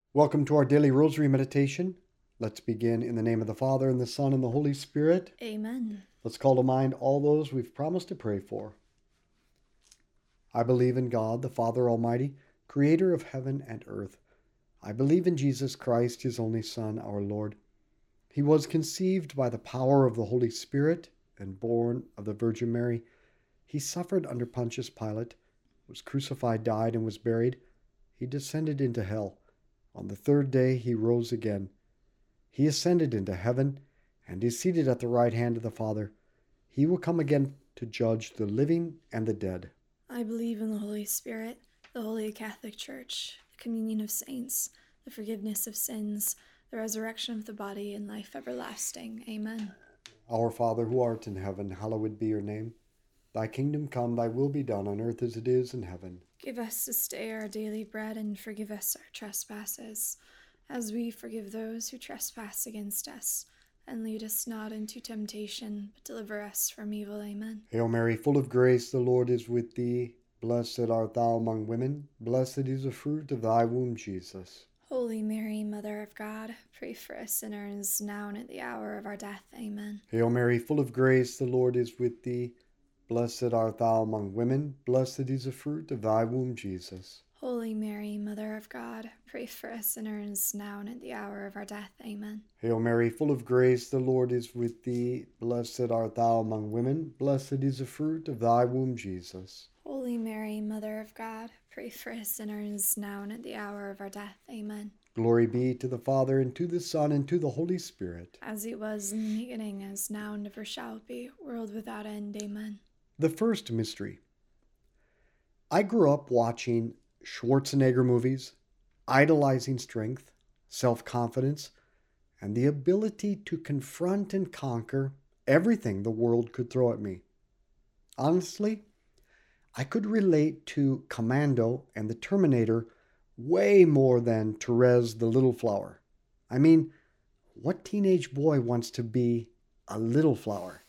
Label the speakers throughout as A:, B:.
A: Welcome to our daily rosary meditation. Let's begin in the name of the Father, and the Son, and the Holy Spirit.
B: Amen.
A: Let's call to mind all those we've promised to pray for. I believe in God, the Father Almighty, creator of heaven and earth. I believe in Jesus Christ, his only Son, our Lord. He was conceived by the power of the Holy Spirit and born of the Virgin Mary. He suffered under Pontius Pilate, was crucified, died, and was buried. He descended into hell. On the third day he rose again. He ascended into heaven and is seated at the right hand of the Father. He will come again to judge the living and the dead.
B: I believe in the Holy Spirit, the Holy Catholic Church, the communion of saints, the forgiveness of sins, the resurrection of the body, and life everlasting. Amen.
A: Our Father, who art in heaven, hallowed be your name. Thy kingdom come, thy will be done on earth as it is in heaven.
B: Give us this day our daily bread, and forgive us our trespasses, as we forgive those who trespass against us. And lead us not into temptation, but deliver us from evil. Amen.
A: Hail Mary, full of grace, the Lord is with thee. Blessed art thou among women. Blessed is the fruit of thy womb, Jesus.
B: Holy Mary, Mother of God, pray for us sinners, now and at the hour of our death. Amen.
A: Hail Mary, full of grace, the Lord is with thee. Blessed art thou among women. Blessed is the fruit of thy womb, Jesus.
B: Holy Mary, Mother of God, pray for us sinners, now and at the hour of our death. Amen.
A: Hail Mary, full of grace, the Lord is with thee. Blessed art thou among women. Blessed is the fruit of thy womb, Jesus.
B: Holy Mary, Mother of God, pray for us sinners, now and at the hour of our death. Amen.
A: Glory be to the Father, and to the Son, and to the Holy Spirit.
B: As it was in the beginning, as now, and ever shall be, world without end. Amen.
A: The first mystery. I grew up watching Schwarzenegger movies, idolizing strength, self-confidence, and the ability to confront and conquer everything the world could throw at me. Honestly, I could relate to Commando and the Terminator way more than Therese the Little Flower. I mean, what teenage boy wants to be a little flower?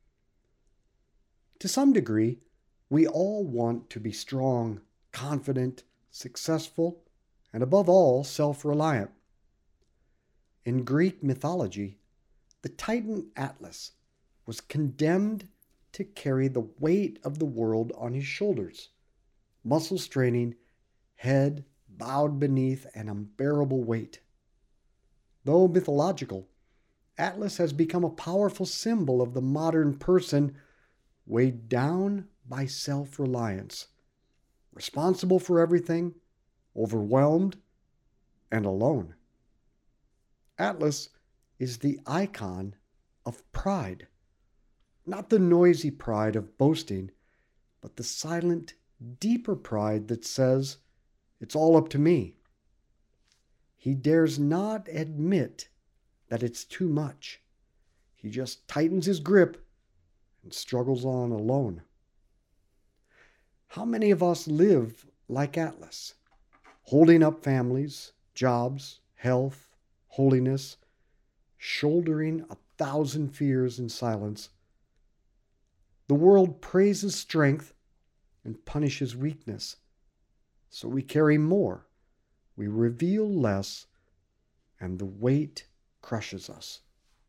A: To some degree, we all want to be strong, confident, successful, and above all, self-reliant. In Greek mythology, the Titan Atlas was condemned to carry the weight of the world on his shoulders, muscle straining, head bowed beneath an unbearable weight. Though mythological, Atlas has become a powerful symbol of the modern person weighed down by self-reliance, responsible for everything, overwhelmed, and alone. Atlas is the icon of pride, not the noisy pride of boasting, but the silent, deeper pride that says, "It's all up to me." He dares not admit that it's too much. He just tightens his grip and struggles on alone. How many of us live like Atlas, holding up families, jobs, health, holiness, shouldering 1,000 fears in silence? The world praises strength and punishes weakness, so we carry more, we reveal less, and the weight crushes us.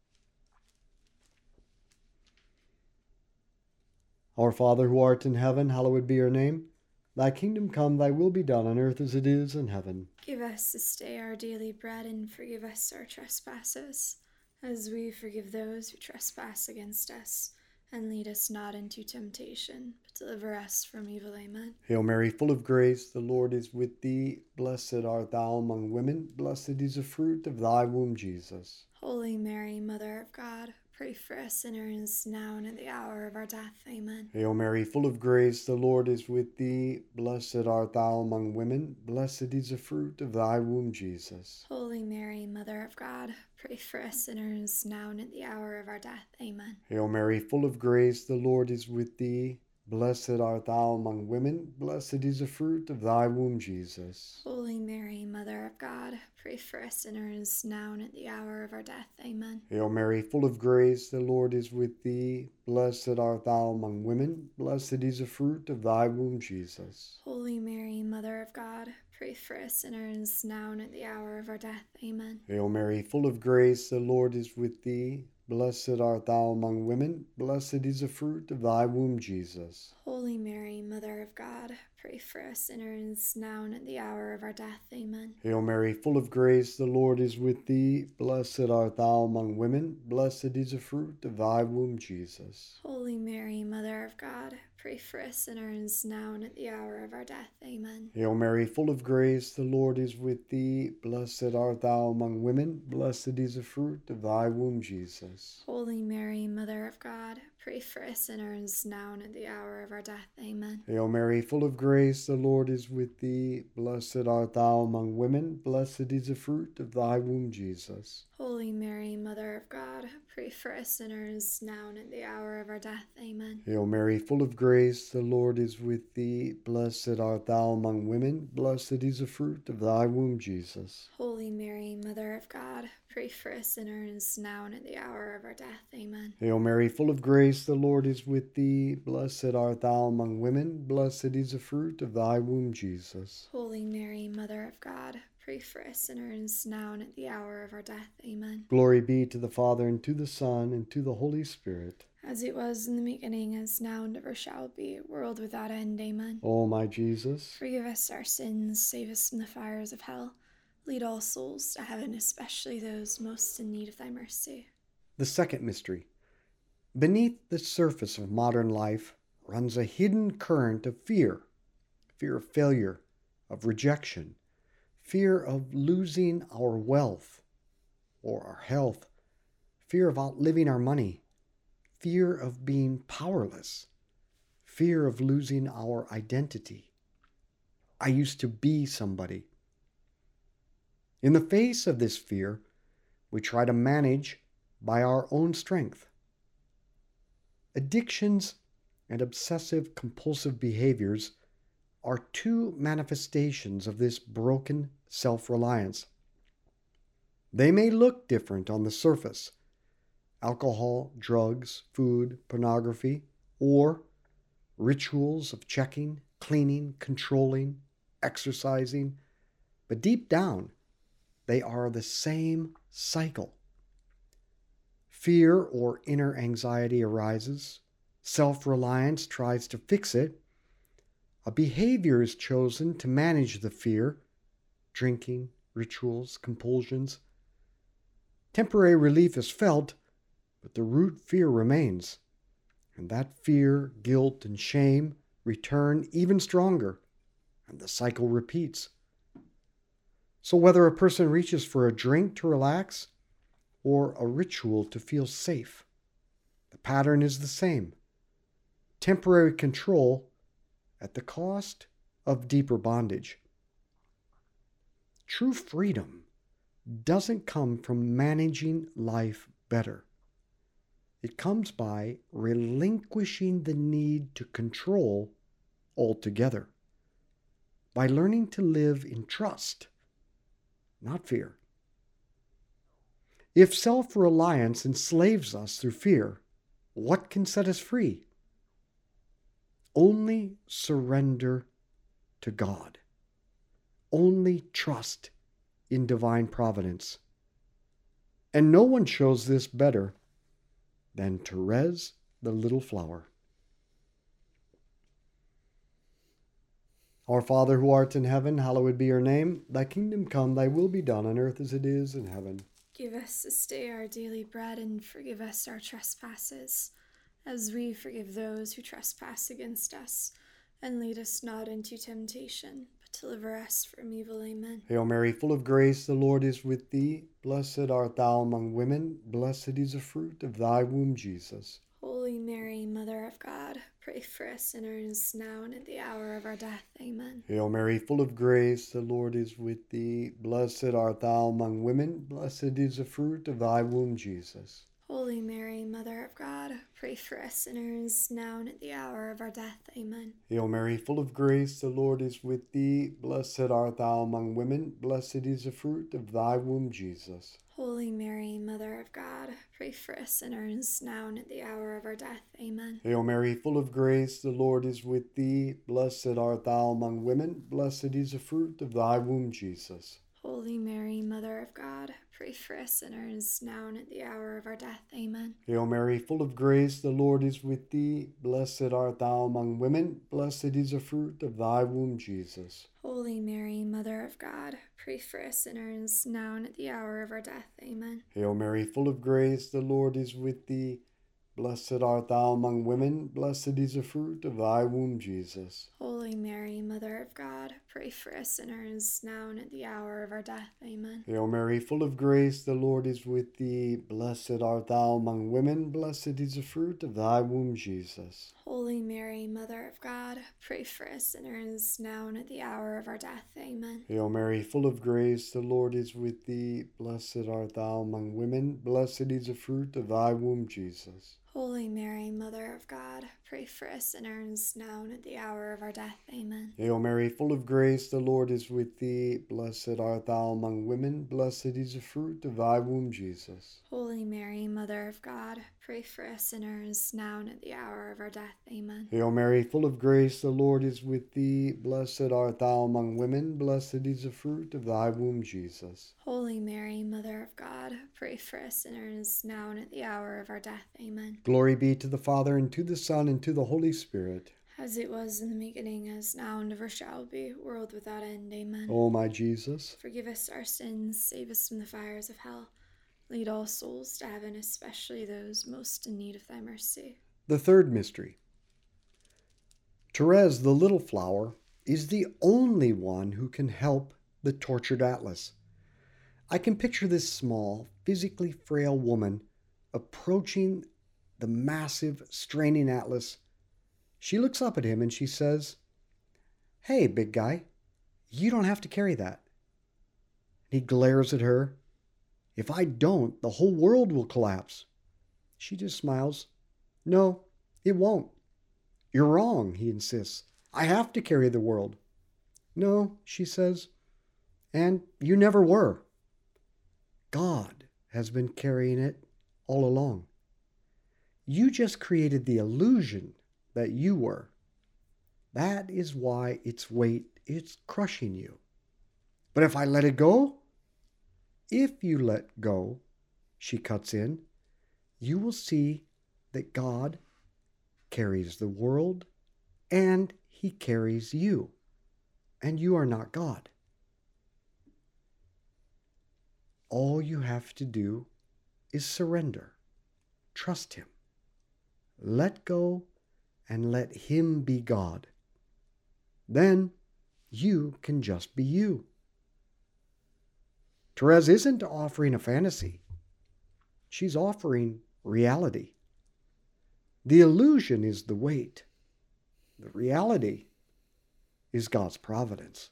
A: Our Father, who art in heaven, hallowed be your name. Thy kingdom come, thy will be done on earth as it is in heaven.
B: Give us this day our daily bread, and forgive us our trespasses, as we forgive those who trespass against us. And lead us not into temptation, but deliver us from evil. Amen.
A: Hail Mary, full of grace, the Lord is with thee. Blessed art thou among women. Blessed is the fruit of thy womb, Jesus.
B: Holy Mary, Mother of God, pray for us sinners, now and at the hour of our death. Amen.
A: Hail Mary, full of grace, the Lord is with thee. Blessed art thou among women. Blessed is the fruit of thy womb, Jesus.
B: Holy Mary, Mother of God, pray for us sinners, now and at the hour of our death. Amen.
A: Hail Mary, full of grace, the Lord is with thee. Blessed art thou among women. Blessed is the fruit of thy womb, Jesus.
B: Holy Mary, Mother of God, pray for us sinners, now and at the hour of our death. Amen.
A: Hail Mary, full of grace, the Lord is with thee. Blessed art thou among women. Blessed is the fruit of thy womb, Jesus.
B: Holy Mary, Mother of God, pray for us sinners, now and at the hour of our death. Amen.
A: Hail Mary, full of grace, the Lord is with thee. Blessed art thou among women, blessed is the fruit of thy womb, Jesus.
B: Holy Mary, Mother of God, pray for us sinners, now and at the hour of our death. Amen.
A: Hail Mary, full of grace, the Lord is with thee. Blessed art thou among women, blessed is the fruit of thy womb, Jesus.
B: Holy Mary, Mother of God, pray for us sinners, now and at the hour of our death. Amen.
A: Hail Mary, full of grace, the Lord is with thee. Blessed art thou among women, blessed is the fruit of thy womb, Jesus.
B: Holy Mary, Mother of God, pray for us sinners, now and at the hour of our death. Amen.
A: Hail Mary, full of grace, the Lord is with thee. Blessed art thou among women, blessed is the fruit of thy womb, Jesus.
B: Holy Mary, Mother of God, pray for us sinners, now and at the hour of our death. Amen.
A: Hail Mary, full of grace, the Lord is with thee. Blessed art thou among women, blessed is the fruit of thy womb, Jesus.
B: Holy Mary, Mother of God, pray for us sinners, now and at the hour of our death. Amen.
A: Hail Mary, full of grace, the Lord is with thee. Blessed art thou among women, blessed is the fruit of thy womb, Jesus.
B: Holy Mary, Mother of God, pray for us sinners, now and at the hour of our death. Amen.
A: Glory be to the Father, and to the Son, and to the Holy Spirit.
B: As it was in the beginning, as now, and ever shall be, world without end. Amen.
A: O my Jesus,
B: Forgive us our sins, save us from the fires of hell. Lead all souls to heaven, especially those most in need of thy mercy.
A: the second mystery. Beneath the surface of modern life runs a hidden current of fear of failure, of rejection, fear of losing our wealth or our health, fear of outliving our money, fear of being powerless, fear of losing our identity. I used to be somebody. In the face of this fear, we try to manage by our own strength. Addictions and obsessive compulsive behaviors are two manifestations of this broken self-reliance. They may look different on the surface: alcohol, drugs, food, pornography, or rituals of checking, cleaning, controlling, exercising, but deep down, they are the same cycle. Fear or inner anxiety arises. Self-reliance tries to fix it. A behavior is chosen to manage the fear: drinking, rituals, compulsions. Temporary relief is felt, but the root fear remains. And that fear, guilt, and shame return even stronger, and the cycle repeats. So whether a person reaches for a drink to relax or a ritual to feel safe, the pattern is the same: temporary control at the cost of deeper bondage. True freedom doesn't come from managing life better. It comes by relinquishing the need to control altogether, by learning to live in trust, not fear. If self-reliance enslaves us through fear, what can set us free? Only surrender to God. Only trust in divine providence. And no one shows this better than Therese the Little Flower. Our Father who art in heaven, hallowed be your name. Thy kingdom come, thy will be done on earth as it is in heaven.
B: Give us this day our daily bread, and forgive us our trespasses, as we forgive those who trespass against us. And lead us not into temptation, but deliver us from evil. Amen.
A: Hail Mary, full of grace, the Lord is with thee. Blessed art thou among women, blessed is the fruit of thy womb, Jesus.
B: Holy Mary, Mother of God, pray for us sinners, now and at the hour of our death. Amen.
A: Hail Mary, full of grace, the Lord is with thee. Blessed art thou among women, blessed is the fruit of thy womb, Jesus.
B: Holy Holy Mary, Mother of God, pray for us sinners, now and at the hour of our death. Amen.
A: Hail Mary, full of grace, the Lord is with thee. Blessed art thou among women. Blessed is the fruit of thy womb, Jesus.
B: Holy Mary, Mother of God, pray for us sinners, now and at the hour of our death. Amen.
A: Hail Mary, full of grace, the Lord is with thee. Blessed art thou among women. Blessed is the fruit of thy womb, Jesus.
B: Holy Mary, Mother of God, pray for us sinners, now and at the hour of our death. Amen.
A: Hail Mary, full of grace, the Lord is with thee. Blessed art thou among women. Blessed is the fruit of thy womb, Jesus.
B: Holy Mary, Mother of God, pray for us sinners, now and at the hour of our death. Amen.
A: Hail Mary, full of grace, the Lord is with thee. Blessed art thou among women. Blessed is the fruit of thy womb, Jesus.
B: Holy Mary, Mother of God, pray for us sinners, now and at the hour of our death. Amen.
A: Hail Mary, full of grace, the Lord is with thee. Blessed art thou among women. Blessed is the fruit of thy womb, Jesus.
B: Holy Mary, Mother of God, pray for us sinners, now and at the hour of our death. Amen.
A: Hail Mary, full of grace, the Lord is with thee. Blessed art thou among women. Blessed is the fruit of thy womb, Jesus.
B: Holy Mary, Mother of God, pray for us sinners, now and at the hour of our death. Amen.
A: Hail Mary, full of grace, the Lord is with thee. Blessed art thou among women. Blessed is the fruit of thy womb, Jesus.
B: Holy Mary, Mother of God, pray for us sinners, now and at the hour of our death. Amen.
A: Hail Mary, full of grace, the Lord is with thee. Blessed art thou among women. Blessed is the fruit of thy womb, Jesus.
B: Holy Mary, Mother of God, pray for us sinners, now and at the hour of our death. Amen.
A: Glory be to the Father, and to the Son, and to the Holy Spirit.
B: As it was in the beginning, as now, and ever shall be, world without end. Amen.
A: O my Jesus,
B: forgive us our sins, save us from the fires of hell. Lead all souls to heaven, especially those most in need of thy mercy.
A: the third mystery. Therese, the little flower, is the only one who can help the tortured Atlas. I can picture this small, physically frail woman approaching the massive, straining Atlas. She looks up at him and she says, "Hey, big guy, you don't have to carry that." He glares at her. "If I don't, the whole world will collapse." She just smiles. "No, it won't." "You're wrong," he insists. "I have to carry the world." "No," she says, "and you never were. God has been carrying it all along. You just created the illusion that you were. That is why its weight is crushing you. But if I let it go, if you let go," she cuts in, "you will see that God carries the world and he carries you, and you are not God. All you have to do is surrender. Trust him. Let go and let him be God. Then you can just be you." Therese isn't offering a fantasy. She's offering reality. The illusion is the weight. The reality is God's providence.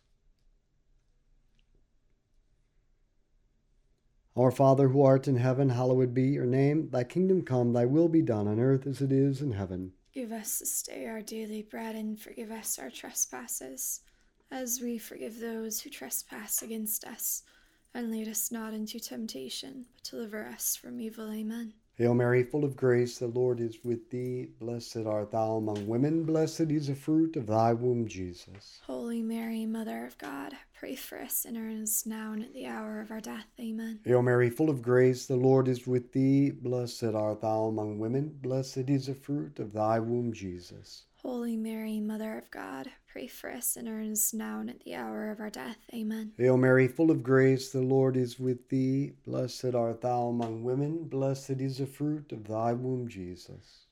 A: Our Father who art in heaven, hallowed be your name. Thy kingdom come, thy will be done on earth as it is in heaven.
B: Give us this day our daily bread, and forgive us our trespasses, as we forgive those who trespass against us. And lead us not into temptation, but deliver us from evil. Amen.
A: Hail Mary, full of grace, the Lord is with thee. Blessed art thou among women. Blessed is the fruit of thy womb, Jesus.
B: Holy Mary, Mother of God, pray for us sinners, now and at the hour of our death. Amen.
A: Hail Mary, full of grace, the Lord is with thee. Blessed art thou among women. Blessed is the fruit of thy womb, Jesus.
B: Holy Mary, Mother of God, pray for us sinners, now and at the hour of our death. Amen.
A: Hail Mary, full of grace, the Lord is with thee. Blessed art thou among women. Blessed is the fruit of thy womb, Jesus.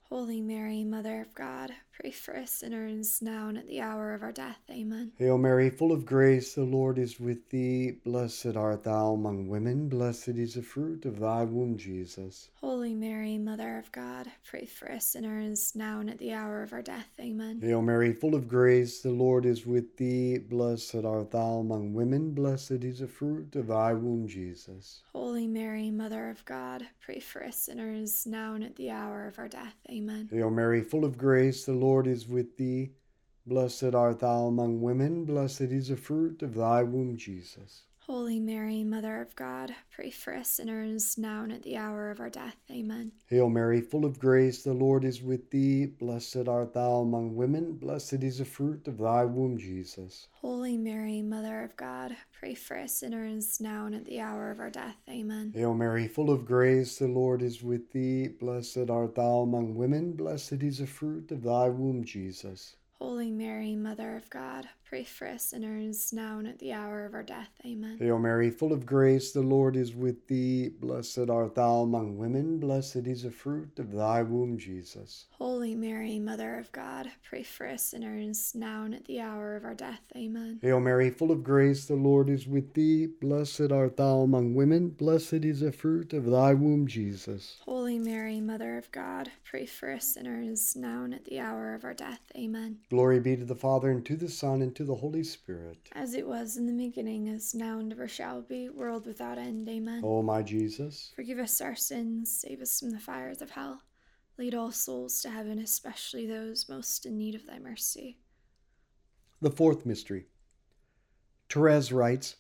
B: Holy Mary, Mother of God, pray for us sinners, now and at the hour of our death. Amen.
A: Hail Mary, full of grace, the Lord is with thee. Blessed art thou among women, blessed is the fruit of thy womb, Jesus.
B: Holy Mary, Mother of God, pray for us sinners, now and at the hour of our death. Amen.
A: Hail Mary, full of grace, the Lord is with thee. Blessed art thou among women, blessed is the fruit of thy womb, Jesus.
B: Holy Mary, Mother of God, pray for us sinners, now and at the hour of our death. Amen.
A: Hail Mary, full of grace, the Lord is with thee. Blessed art thou among women, blessed is the fruit of thy womb, Jesus.
B: Holy Mary, Mother of God, pray for us sinners, now and at the hour of our death. Amen.
A: Hail Mary, full of grace, the Lord is with thee. Blessed art thou among women, blessed is the fruit of thy womb, Jesus.
B: Holy Mary, Mother of God, pray for us sinners, now and at the hour of our death. Amen.
A: Hail Mary, full of grace, the Lord is with thee. Blessed art thou among women, blessed is the fruit of thy womb, Jesus.
B: Holy Mary, Mother of God, pray for us sinners, now and at the hour of our death. Amen.
A: Hail Mary, full of grace, the Lord is with thee. Blessed art thou among women, blessed is the fruit of thy womb, Jesus.
B: Holy Mary, Mother of God, pray for us sinners, now and at the hour of our death. Amen.
A: Hail Mary, full of grace, the Lord is with thee. Blessed art thou among women, blessed is the fruit of thy womb, Jesus.
B: Holy Mary, Mother of God, pray for us sinners, now and at the hour of our death. Amen.
A: Glory be to the Father, and to the Son, and to the Holy Spirit.
B: As it was in the beginning, is now, and ever shall be, world without end. Amen.
A: O my Jesus,
B: forgive us our sins, save us from the fires of hell. Lead all souls to heaven, especially those most in need of thy mercy.
A: the fourth mystery. Therese writes,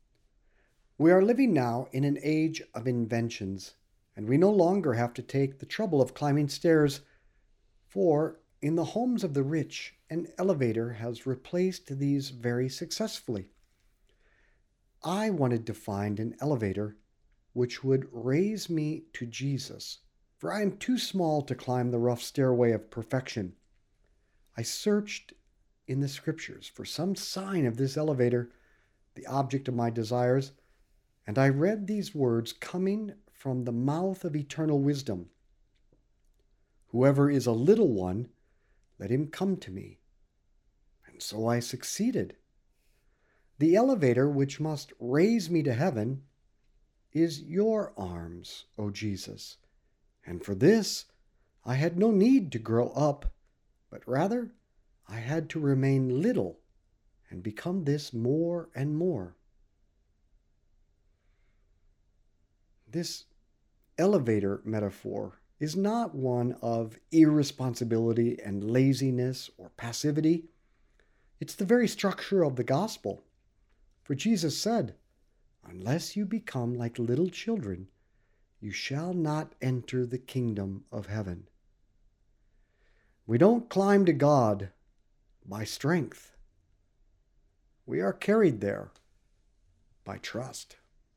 A: "We are living now in an age of inventions, and we no longer have to take the trouble of climbing stairs, for in the homes of the rich, an elevator has replaced these very successfully. I wanted to find an elevator which would raise me to Jesus, for I am too small to climb the rough stairway of perfection. I searched in the scriptures for some sign of this elevator, the object of my desires, and I read these words coming from the mouth of eternal wisdom. Whoever is a little one, let him come to me. And so I succeeded. The elevator which must raise me to heaven is your arms, O Jesus. And for this, I had no need to grow up, but rather I had to remain little and become this more and more." This elevator metaphor is not one of irresponsibility and laziness or passivity. It's the very structure of the gospel. For Jesus said, "Unless you become like little children, you shall not enter the kingdom of heaven." We don't climb to God by strength. We are carried there by trust.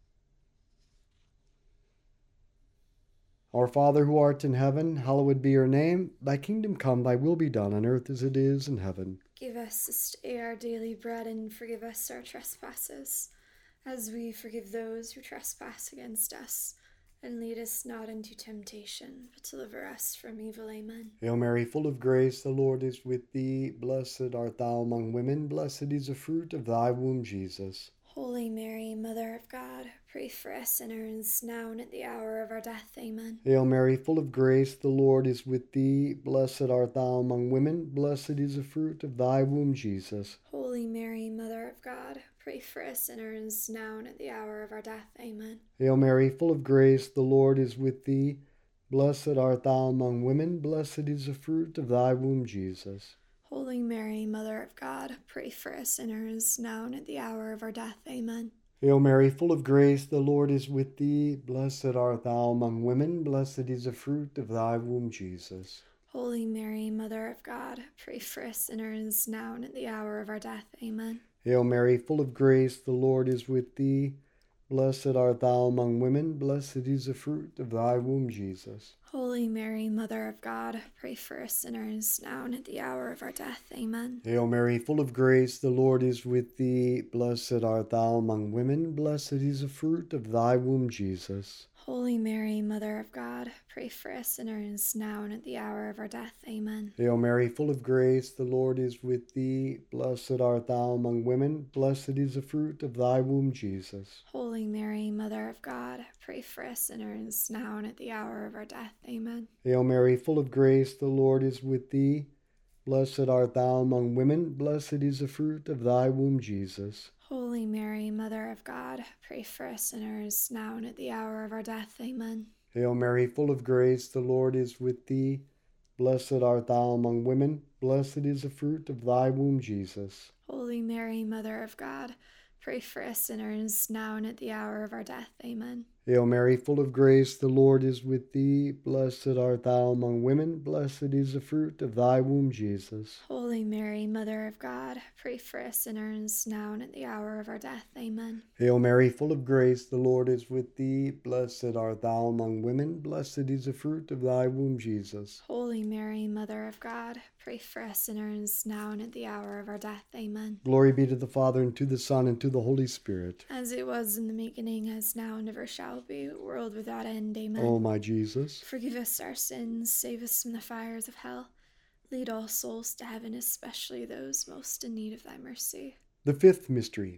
A: Our Father who art in heaven, hallowed be your name. Thy kingdom come, thy will be done on earth as it is in heaven.
B: Give us this day our daily bread, and forgive us our trespasses, as we forgive those who trespass against us. And lead us not into temptation, but deliver us from evil. Amen.
A: Hail Mary, full of grace, the Lord is with thee. Blessed art thou among women, blessed is the fruit of thy womb, Jesus.
B: Holy Mary, Mother of God, pray for us sinners, now and at the hour of our death. Amen.
A: Hail Mary, full of grace, the Lord is with thee. Blessed art thou among women, blessed is the fruit of thy womb, Jesus.
B: Holy Mary, Mother of God, pray for us sinners, now and at the hour of our death. Amen.
A: Hail Mary, full of grace, the Lord is with thee. Blessed art thou among women, blessed is the fruit of thy womb, Jesus.
B: Holy Mary, Mother of God, pray for us sinners, now and at the hour of our death. Amen.
A: Hail Mary, full of grace, the Lord is with thee. Blessed art thou among women, blessed is the fruit of thy womb, Jesus.
B: Holy Mary, Mother of God, pray for us sinners, now and at the hour of our death. Amen.
A: Hail Mary, full of grace, the Lord is with thee. Blessed art thou among women, blessed is the fruit of thy womb, Jesus.
B: Holy Mary, Mother of God, pray for us sinners, now and at the hour of our death. Amen.
A: Hail Mary, full of grace, the Lord is with thee. Blessed art thou among women, blessed is the fruit of thy womb, Jesus.
B: Holy Mary, Mother of God, pray for us sinners, now and at the hour of our death. Amen.
A: Hail Mary, full of grace, the Lord is with thee. Blessed art thou among women, blessed is the fruit of thy womb, Jesus.
B: Holy Mary, Mother of God, pray for us sinners, now and at the hour of our death. Amen.
A: Hail Mary, full of grace, the Lord is with thee. Blessed art thou among women, blessed is the fruit of thy womb, Jesus.
B: Holy Mary, Mother of God, pray for us sinners, now and at the hour of our death. Amen.
A: Hail Mary, full of grace, the Lord is with thee. Blessed art thou among women, blessed is the fruit of thy womb, Jesus.
B: Holy Mary, Mother of God, pray for us sinners, now and at the hour of our death. Amen.
A: Hail Mary, full of grace, the Lord is with thee. Blessed art thou among women, blessed is the fruit of thy womb, Jesus.
B: Holy Mary, Mother of God, pray for us sinners, now and at the hour of our death. Amen.
A: Hail Mary, full of grace, the Lord is with thee. Blessed art thou among women, blessed is the fruit of thy womb, Jesus.
B: Holy Mary, Mother of God, pray for us sinners, now and at the hour of our death. Amen.
A: Glory be to the Father, and to the Son, and to the Holy Spirit.
B: As it was in the beginning, as now, and ever shall be, world without end. Amen.
A: O my Jesus,
B: forgive us our sins, save us from the fires of hell. Lead all souls to heaven, especially those most in need of thy mercy.
A: the fifth mystery.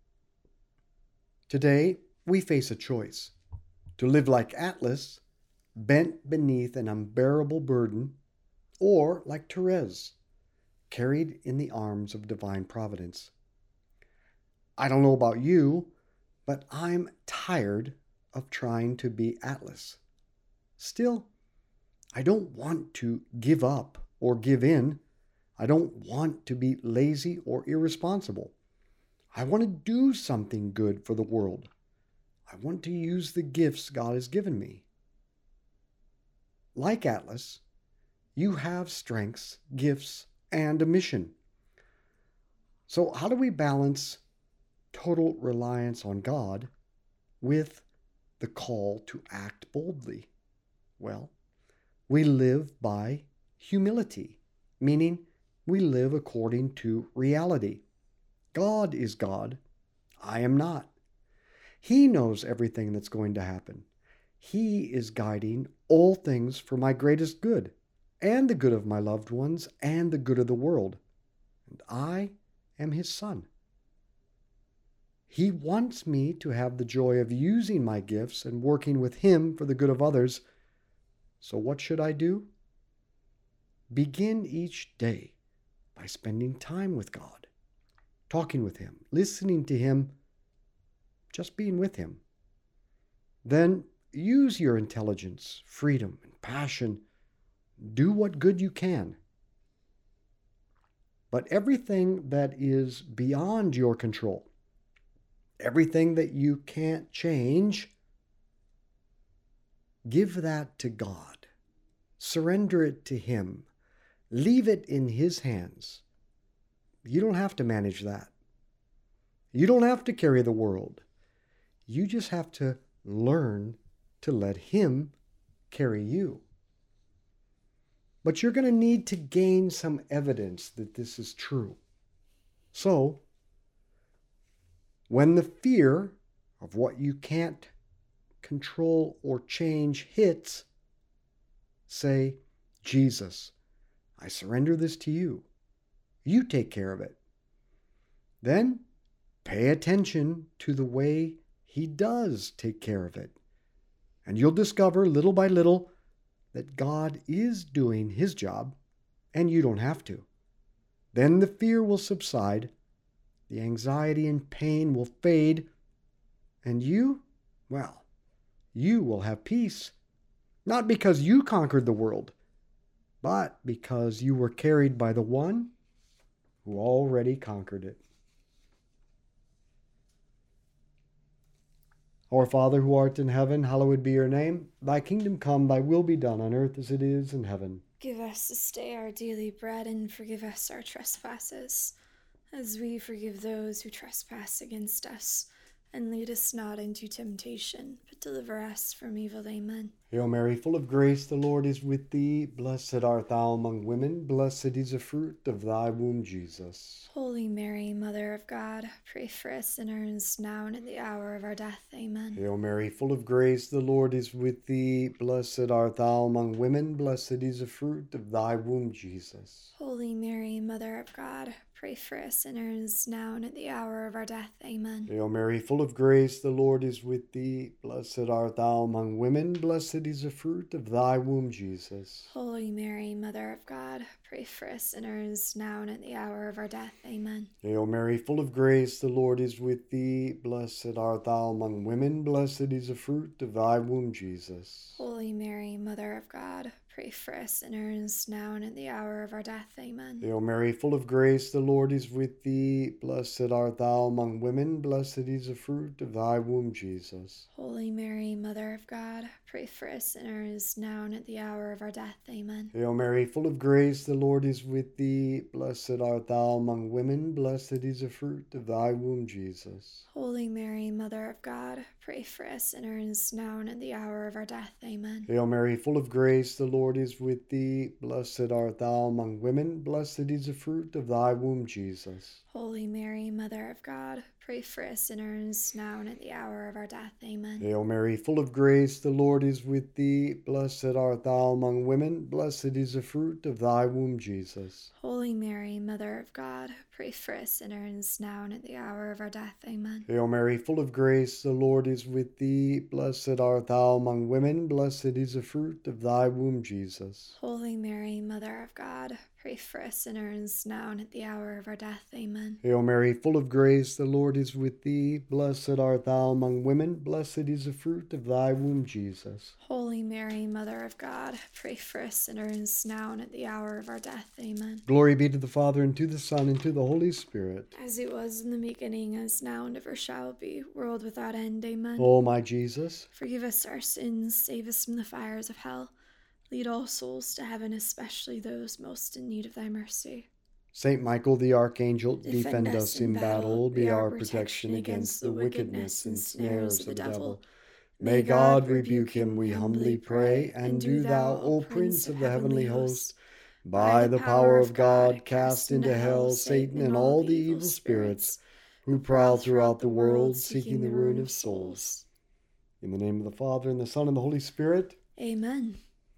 A: Today, we face a choice: to live like Atlas, bent beneath an unbearable burden, or like Therese, carried in the arms of divine providence. I don't know about you, but I'm tired of trying to be Atlas. Still, I don't want to give up or give in. I don't want to be lazy or irresponsible. I want to do something good for the world. I want to use the gifts God has given me. Like Atlas, you have strengths, gifts, and a mission. So how do we balance total reliance on God with the call to act boldly? Well, we live by humility, meaning we live according to reality. God is God. I am not. He knows everything that's going to happen. He is guiding all things for my greatest good, and the good of my loved ones, and the good of the world. And I am His son. He wants me to have the joy of using my gifts and working with Him for the good of others. So what should I do? Begin each day by spending time with God, talking with Him, listening to Him, just being with Him. Then use your intelligence, freedom, and passion. Do what good you can. But everything that is beyond your control, everything that you can't change, give that to God. Surrender it to Him. Leave it in His hands. You don't have to manage that. You don't have to carry the world. You just have to learn to let Him carry you. But you're going to need to gain some evidence that this is true. So, when the fear of what you can't control or change hits, say, Jesus, I surrender this to you. You take care of it. Then pay attention to the way He does take care of it. And you'll discover little by little that God is doing His job and you don't have to. Then the fear will subside, the anxiety and pain will fade, and you, well, you will have peace. Not because you conquered the world, but because you were carried by the one who already conquered it. Our Father who art in heaven, hallowed be your name. Thy kingdom come, thy will be done on earth as it is in heaven.
B: Give us this day our daily bread, and forgive us our trespasses, as we forgive those who trespass against us. and lead us not into temptation, but deliver us from evil. Amen.
A: Hail Mary, full of grace, the Lord is with thee. Blessed art thou among women, blessed is the fruit of thy womb, Jesus.
B: Holy Mary, Mother of God, pray for us sinners, now and at the hour of our death. Amen.
A: Hail Mary, full of grace, the Lord is with thee. Blessed art thou among women, blessed is the fruit of thy womb, Jesus.
B: Holy Mary, Mother of God, pray for us sinners, now and at the hour of our death. Amen.
A: Hail Mary, full of grace, the Lord is with thee. Blessed art thou among women, blessed is the fruit of thy womb, Jesus.
B: Holy Mary, Mother of God, pray for us sinners, now and at the hour of our death. Amen.
A: Hail Mary, full of grace, the Lord is with thee. Blessed art thou among women, blessed is the fruit of thy womb, Jesus.
B: Holy Mary, Mother of God, pray for us sinners, now and at the hour of our death. Amen.
A: Hail Mary, full of grace, the Lord is with thee. Blessed art thou among women, blessed is the fruit of thy womb, Jesus.
B: Holy Mary, Mother of God, pray for us sinners, now and at the hour of our death. Amen.
A: Hail Mary, full of grace, the Lord is with thee. Blessed art thou among women, blessed is the fruit of thy womb, Jesus.
B: Holy Mary, Mother of God, pray for us sinners, now and at the hour of our death. Amen.
A: Hail Mary, full of grace, the Lord is with thee. Blessed art thou among women, blessed is the fruit of thy womb, Jesus.
B: Holy Mary, Mother of God, pray for us sinners, now and at the hour of our death. Amen.
A: Hail Mary, full of grace, the Lord is with thee. Blessed art thou among women, blessed is the fruit of thy womb, Jesus.
B: Holy Mary, Mother of God, pray for us sinners, now and at the hour of our death. Amen.
A: Hail Mary, full of grace, the Lord is with thee. Blessed art thou among women, blessed is the fruit of thy womb, Jesus.
B: Holy Mary, Mother of God, pray for us sinners, now and at the hour of our death. Amen.
A: Hail Mary, full of grace, the Lord is with thee. Blessed art thou among women, blessed is the fruit of thy womb, Jesus.
B: Holy Mary, Mother of God, pray for us sinners, now and at the hour of our death. Amen.
A: Glory be to the Father, and to the Son, and to the Holy Spirit.
B: As it was in the beginning, as now, and ever shall be, world without end. Amen.
A: O my Jesus,
B: Forgive us our sins, save us from the fires of hell. Lead all souls to heaven, especially those most in need of thy mercy.
A: Saint Michael the Archangel, defend us in battle, be our protection against the wickedness and snares of the devil. May God rebuke him, we humbly pray, and do thou, O Prince of the heavenly host, by the power of God, cast into hell Satan and all the evil spirits who prowl throughout the world, seeking the ruin of souls. In the name of the Father, and the Son, and the Holy Spirit.
B: Amen.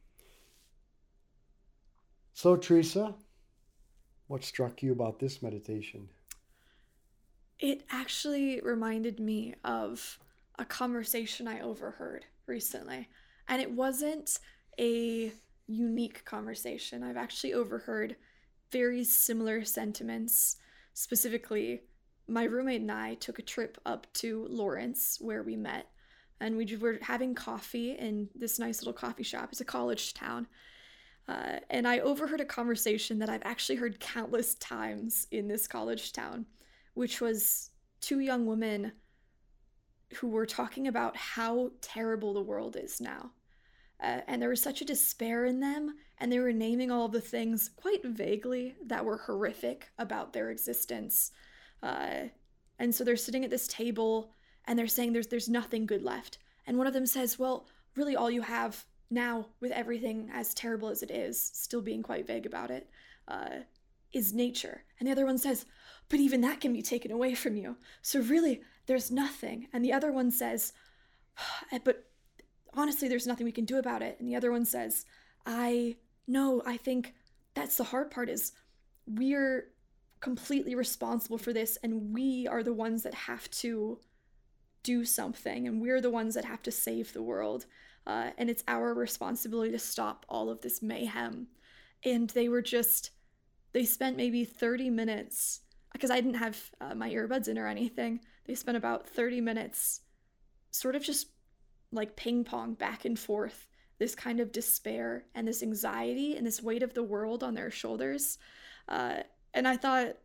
A: So, Teresa, what struck you about this meditation?
B: It actually reminded me of a conversation I overheard recently. And it wasn't a unique conversation. I've actually overheard very similar sentiments. Specifically, my roommate and I took a trip up to Lawrence, where we met, and we were having coffee in this nice little coffee shop. It's a college town. And I overheard a conversation that I've actually heard countless times in this college town, which was two young women who were talking about how terrible the world is now. And there was such a despair in them, and they were naming all of the things quite vaguely that were horrific about their existence. And so they're sitting at this table, and they're saying there's nothing good left. And one of them says, well, really all you have now, with everything as terrible as it is, still being quite vague about it, is nature. And the other one says, but even that can be taken away from you. So really, there's nothing. And the other one says, but honestly, there's nothing we can do about it. And the other one says, I think that's the hard part, is we're completely responsible for this, and we are the ones that have to do something, and we're the ones that have to save the world. And it's our responsibility to stop all of this mayhem. And they spent maybe 30 minutes, because I didn't have my earbuds in or anything. They spent about 30 minutes sort of just like ping pong back and forth, this kind of despair and this anxiety and this weight of the world on their shoulders. And I thought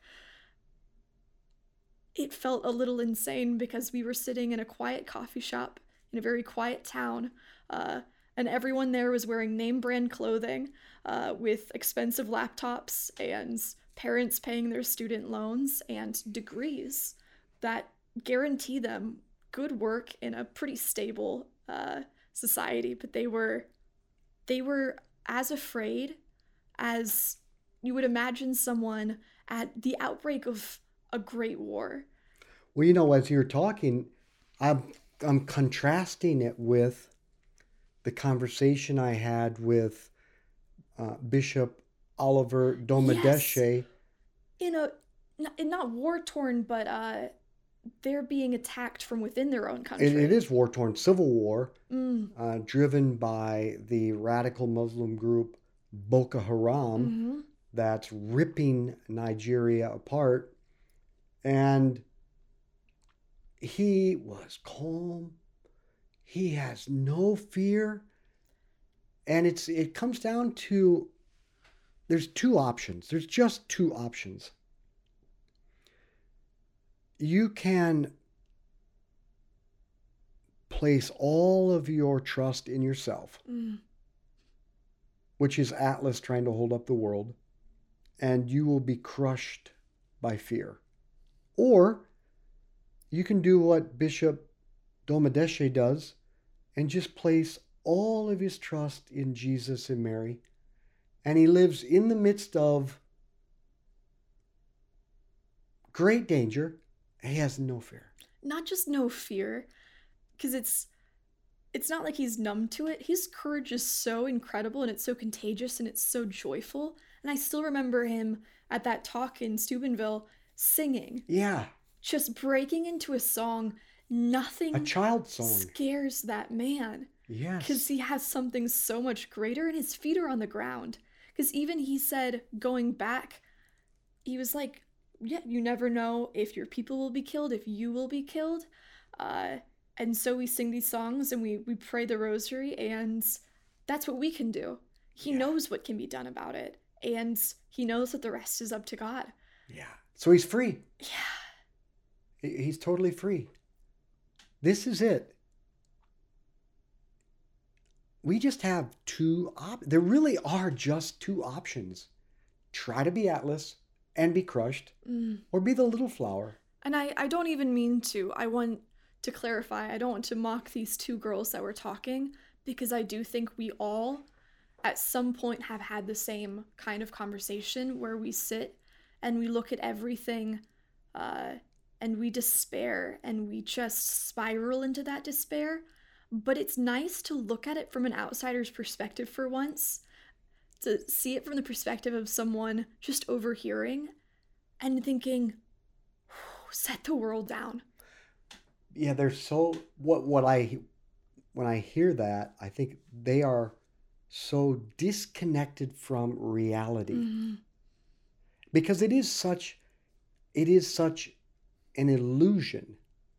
B: it felt a little insane, because we were sitting in a quiet coffee shop in a very quiet town, and everyone there was wearing name brand clothing, with expensive laptops and parents paying their student loans and degrees that guarantee them good work in a pretty stable society, but they were as afraid as you would imagine someone at the outbreak of a great war.
A: Well, as you're talking, I'm contrasting it with the conversation I had with Bishop Oliver
B: Yes,
A: Domodeshe.
B: in a not war torn, but they're being attacked from within their own
A: It
B: country.
A: is war torn, civil war,
B: Mm.
A: driven by the radical Muslim group Boko Haram
B: Mm-hmm.
A: that's ripping Nigeria apart. And he was calm. He has no fear. And it comes down to there's two options. There's just two options. You can place all of your trust in yourself,
B: Mm.
A: which is Atlas trying to hold up the world, and you will be crushed by fear. Or you can do what Bishop Domodeshe does and just place all of his trust in Jesus and Mary, and he lives in the midst of great danger. He has no fear.
B: Not just no fear, because it's not like he's numb to it. His courage is so incredible and it's so contagious and it's so joyful. And I still remember him at that talk in Steubenville singing,
A: Yeah,
B: just breaking into a song.
A: a
B: Nothing
A: child song.
B: scares that man because
A: Yes.
B: he has something so much greater and his feet are on the ground. Because even he said, going back, he was like, yeah, you never know if your people will be killed, if you will be killed. Uh, and so we sing these songs and we pray the rosary, and that's what we can do. He
A: Yeah.
B: knows what can be done about it, and he knows that the rest is up to God.
A: Yeah. So he's free.
B: Yeah.
A: He's totally free. This is it. We just have there really are just two options. Try to be Atlas and be crushed,
B: Mm.
A: or be the little flower.
B: And I don't even mean to. I want to clarify. I don't want to mock these two girls that were talking because I do think we all, at some point, have had the same kind of conversation where we sit and we look at everything and we despair and we just spiral into that despair. But it's nice to look at it from an outsider's perspective for once, to see it from the perspective of someone just overhearing and thinking, set the world down.
A: Yeah, they're so what I when I hear that, I think they are so disconnected from reality,
B: Mm-hmm.
A: because it is such an illusion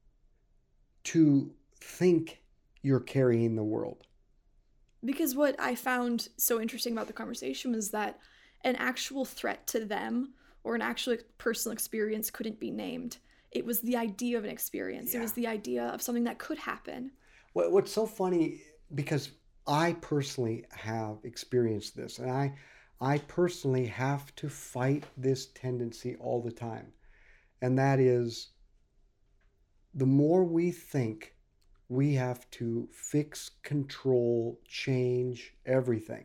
A: to think you're carrying the world.
B: Because what I found so interesting about the conversation was that an actual threat to them or an actual personal experience couldn't be named. It was the idea of an experience. It was the idea of something that could happen.
A: What's so funny, because I personally have experienced this, and I personally have to fight this tendency all the time. And that is, the more we think we have to fix, control, change everything,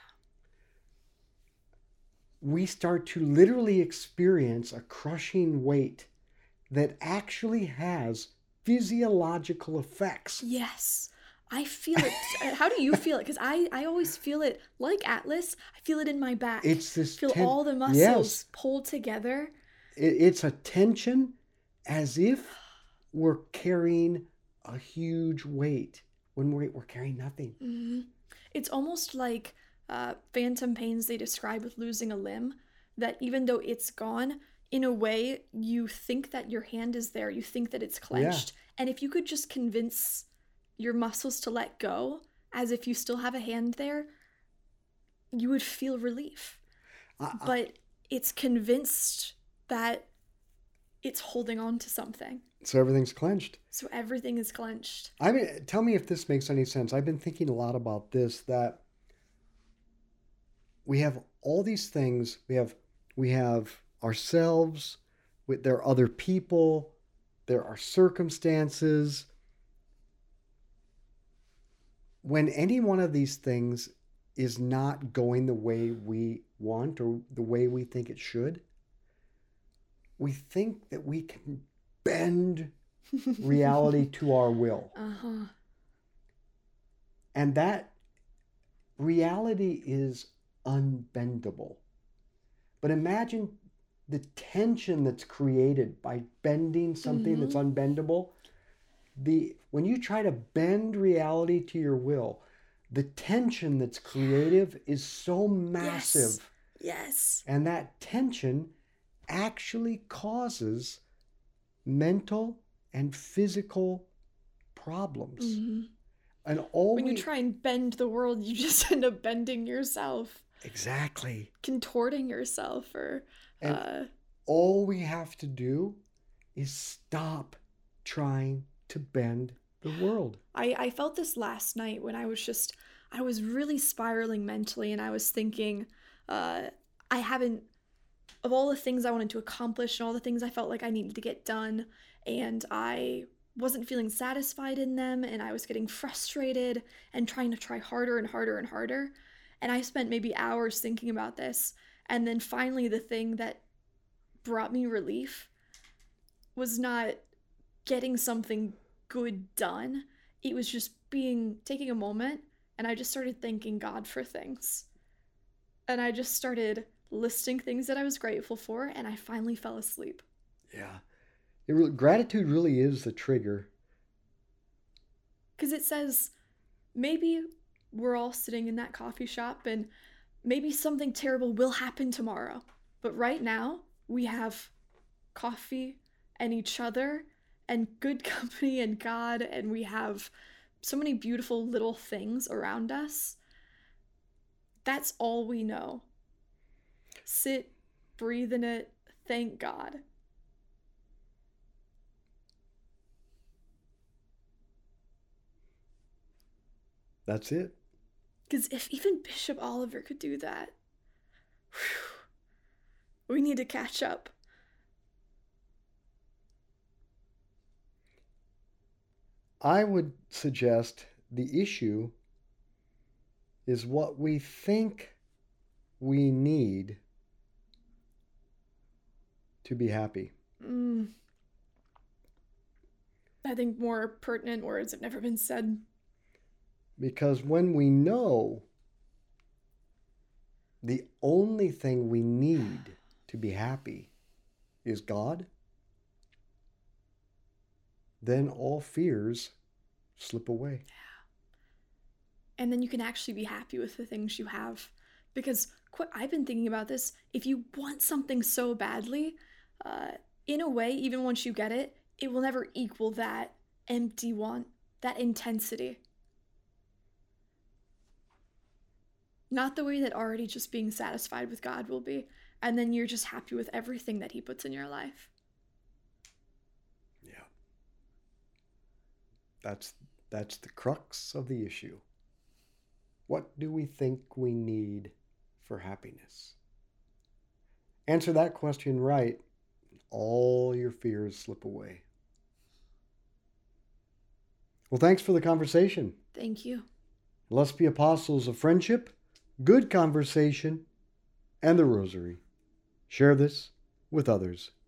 A: we start to literally experience a crushing weight that actually has physiological effects.
B: Yes, I feel it. How do you feel it? Because I always feel it like Atlas. I feel it in my back.
A: It's this
B: Feel all the muscles
A: yes,
B: pull together.
A: it's a tension, as if we're carrying a huge weight when we're carrying nothing.
B: Mm-hmm. It's almost like phantom pains they describe with losing a limb, that even though it's gone, in a way, you think that your hand is there, you think that it's
A: Yeah.
B: clenched. And if you could just convince your muscles to let go, as if you still have a hand there, you would feel relief. But it's convinced that it's holding on to something.
A: So everything's clenched.
B: So everything is clenched.
A: I mean, tell me if this makes any sense. I've been thinking a lot about this, that we have all these things. We have ourselves, there are other people, there are circumstances. When any one of these things is not going the way we want or the way we think it should, we think that we can bend reality to our will.
B: Uh-huh.
A: And that reality is unbendable. But imagine the tension that's created by bending something that's unbendable. When you try to bend reality to your will, the tension that's creative is so massive.
B: Yes.
A: And that tension actually causes mental and physical problems. And
B: when you try and bend the world, you just end up bending yourself.
A: Exactly.
B: Contorting yourself, or
A: and all we have to do is stop trying to bend the world.
B: I felt this last night when I was really spiraling mentally, and I was thinking, of all the things I wanted to accomplish and all the things I felt like I needed to get done, and I wasn't feeling satisfied in them, and I was getting frustrated and trying to try harder and harder and harder. And I spent maybe hours thinking about this. And then finally, the thing that brought me relief was not getting something good done. It was just taking a moment, and I just started thanking God for things. And I just started listing things that I was grateful for, and I finally fell asleep.
A: Yeah. Gratitude really is the trigger.
B: Because it says, maybe we're all sitting in that coffee shop and maybe something terrible will happen tomorrow. But right now, we have coffee and each other and good company and God, and we have so many beautiful little things around us. That's all we know. Sit, breathe in it, thank God.
A: That's it.
B: Because if even Bishop Oliver could do that, we need to catch up.
A: I would suggest the issue is what we think we need to be happy.
B: I think more pertinent words have never been said.
A: Because when we know the only thing we need to be happy is God, then all fears slip away.
B: Yeah. And then you can actually be happy with the things you have. Because I've been thinking about this. If you want something so badly, in a way, even once you get it, it will never equal that empty want, that intensity. Not the way that already just being satisfied with God will be. And then you're just happy with everything that he puts in your life.
A: Yeah. That's the crux of the issue. What do we think we need for happiness? Answer that question right, all your fears slip away. Well, thanks for the conversation.
B: Thank you.
A: Let's be apostles of friendship, good conversation, and the rosary. Share this with others.